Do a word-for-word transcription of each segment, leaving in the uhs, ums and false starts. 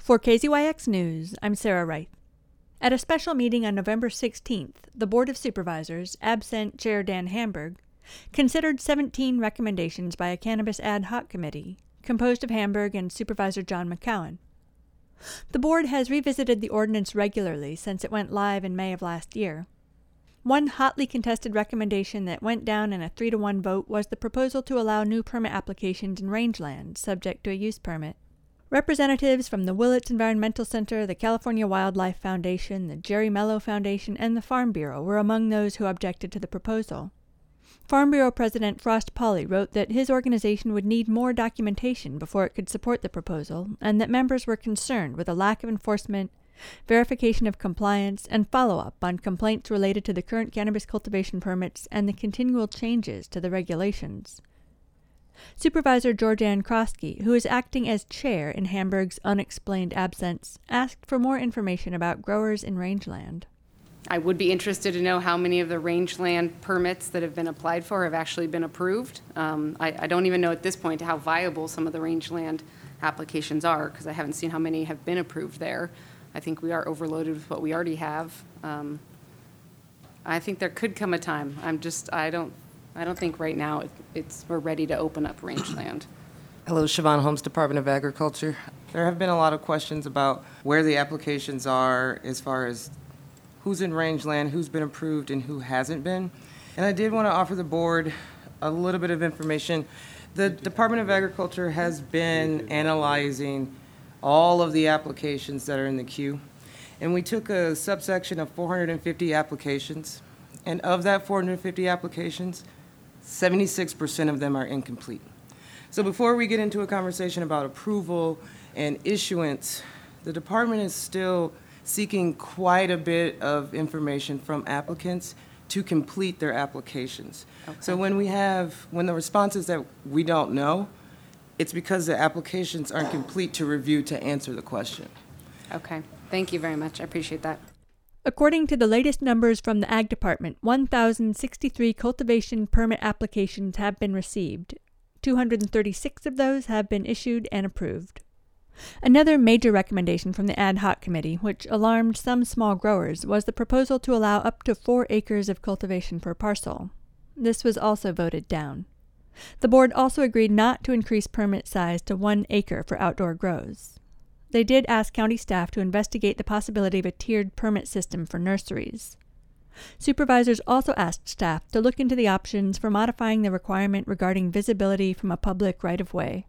For K Z Y X News, I'm Sarah Wright. At a special meeting on November sixteenth, the Board of Supervisors, absent Chair Dan Hamburg, considered seventeen recommendations by a cannabis ad hoc committee, composed of Hamburg and Supervisor John McCowan. The board has revisited the ordinance regularly since it went live in May of last year. One hotly contested recommendation that went down in a three to one vote was the proposal to allow new permit applications in rangeland subject to a use permit. Representatives from the Willits Environmental Center, the California Wildlife Foundation, the Jerry Mello Foundation, and the Farm Bureau were among those who objected to the proposal. Farm Bureau President Frost Pauley wrote that his organization would need more documentation before it could support the proposal, and that members were concerned with a lack of enforcement, verification of compliance, and follow-up on complaints related to the current cannabis cultivation permits and the continual changes to the regulations. Supervisor Georgianne Krosky, who is acting as chair in Hamburg's unexplained absence, asked for more information about growers in rangeland. I would be interested to know how many of the rangeland permits that have been applied for have actually been approved. Um, I, I don't even know at this point how viable some of the rangeland applications are, because I haven't seen how many have been approved there. I think we are overloaded with what we already have. Um, I think there could come a time. I'm just, I don't, I don't think right now it, it's we're ready to open up rangeland. Hello, Siobhan Holmes, Department of Agriculture. There have been a lot of questions about where the applications are as far as who's in rangeland, who's been approved, and who hasn't been. And I did want to offer the board a little bit of information. The Department of Agriculture has been analyzing all of the applications that are in the queue. And we took a subsection of four hundred fifty applications. And of that four hundred fifty applications, seventy-six percent of them are incomplete. So before we get into a conversation about approval and issuance, the department is still seeking quite a bit of information from applicants to complete their applications. Okay. So when we have, when the response is that we don't know, it's because the applications aren't complete to review to answer the question. Okay, thank you very much. I appreciate that. According to the latest numbers from the Ag Department, one thousand sixty-three cultivation permit applications have been received. two hundred thirty-six of those have been issued and approved. Another major recommendation from the ad hoc committee, which alarmed some small growers, was the proposal to allow up to four acres of cultivation per parcel. This was also voted down. The board also agreed not to increase permit size to one acre for outdoor grows. They did ask county staff to investigate the possibility of a tiered permit system for nurseries. Supervisors also asked staff to look into the options for modifying the requirement regarding visibility from a public right-of-way.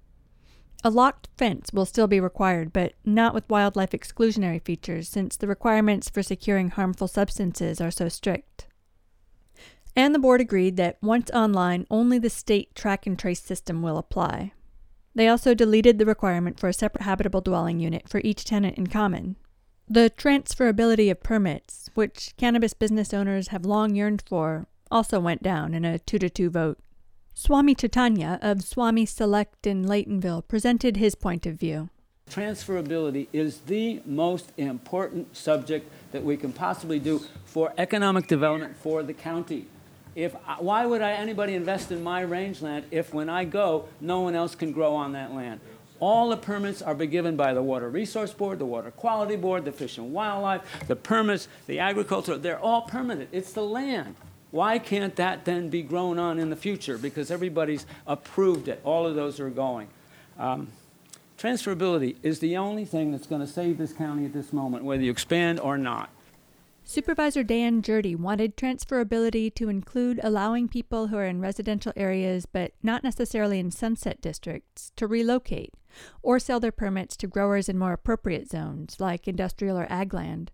A locked fence will still be required, but not with wildlife exclusionary features, since the requirements for securing harmful substances are so strict. And the board agreed that once online, only the state track and trace system will apply. They also deleted the requirement for a separate habitable dwelling unit for each tenant in common. The transferability of permits, which cannabis business owners have long yearned for, also went down in a two to two vote. Swami Chaitanya of Swami Select in Laytonville presented his point of view. Transferability is the most important subject that we can possibly do for economic development for the county. If why would I, anybody invest in my rangeland if when I go, no one else can grow on that land? All the permits are given by the Water Resource Board, the Water Quality Board, the Fish and Wildlife, the permits, the agriculture, they're all permitted. It's the land. Why can't that then be grown on in the future? Because everybody's approved it. All of those are going. Um, transferability is the only thing that's going to save this county at this moment, whether you expand or not. Supervisor Dan Jurdy wanted transferability to include allowing people who are in residential areas but not necessarily in sunset districts to relocate or sell their permits to growers in more appropriate zones like industrial or ag land.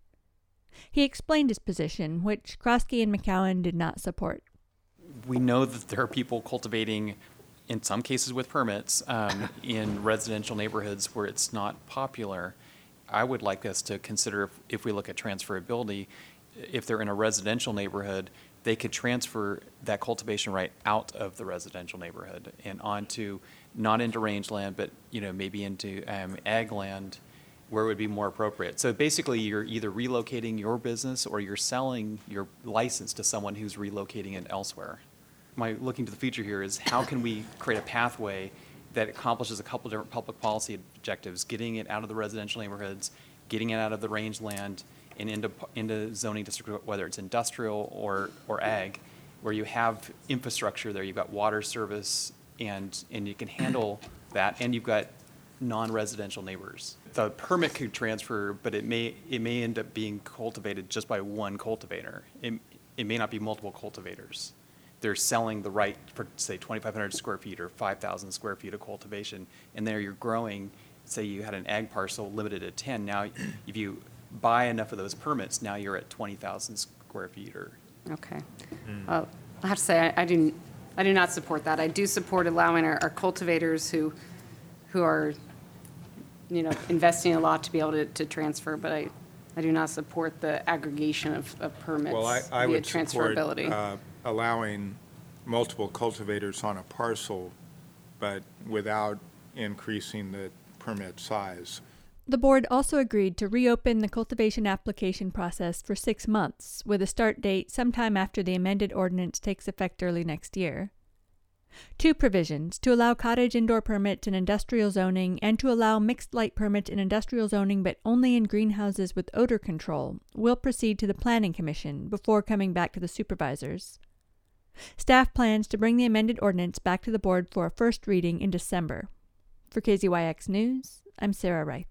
He explained his position, which Krosky and McCowan did not support. We know that there are people cultivating, in some cases with permits, um, in residential neighborhoods where it's not popular. I would like us to consider, if, if we look at transferability, if they're in a residential neighborhood, they could transfer that cultivation right out of the residential neighborhood and onto, not into rangeland, but you know maybe into um, ag land, where it would be more appropriate. So basically you're either relocating your business or you're selling your license to someone who's relocating it elsewhere. My looking to the future here is how can we create a pathway that accomplishes a couple different public policy objectives, getting it out of the residential neighborhoods, getting it out of the rangeland and into, into zoning district, whether it's industrial or, or ag, where you have infrastructure there, you've got water service, and, and you can handle that, and you've got non-residential neighbors. The permit could transfer, but it may, it may end up being cultivated just by one cultivator. It, it may not be multiple cultivators. They're selling the right for, say, twenty-five hundred square feet or five thousand square feet of cultivation, and there you're growing, say you had an ag parcel limited at ten, now if you buy enough of those permits, now you're at twenty thousand square feet or. Okay. Uh, I have to say, I, I do, I do not support that. I do support allowing our, our cultivators who, who are, you know, investing a lot to be able to, to transfer, but I, I do not support the aggregation of, of permits Well, I, I via would support transferability. uh, allowing multiple cultivators on a parcel, but without increasing the permit size. The board also agreed to reopen the cultivation application process for six months, with a start date sometime after the amended ordinance takes effect early next year. Two provisions, to allow cottage indoor permits in industrial zoning and to allow mixed light permits in industrial zoning but only in greenhouses with odor control, will proceed to the Planning Commission before coming back to the supervisors. Staff plans to bring the amended ordinance back to the board for a first reading in December. For K Z Y X News, I'm Sarah Reif.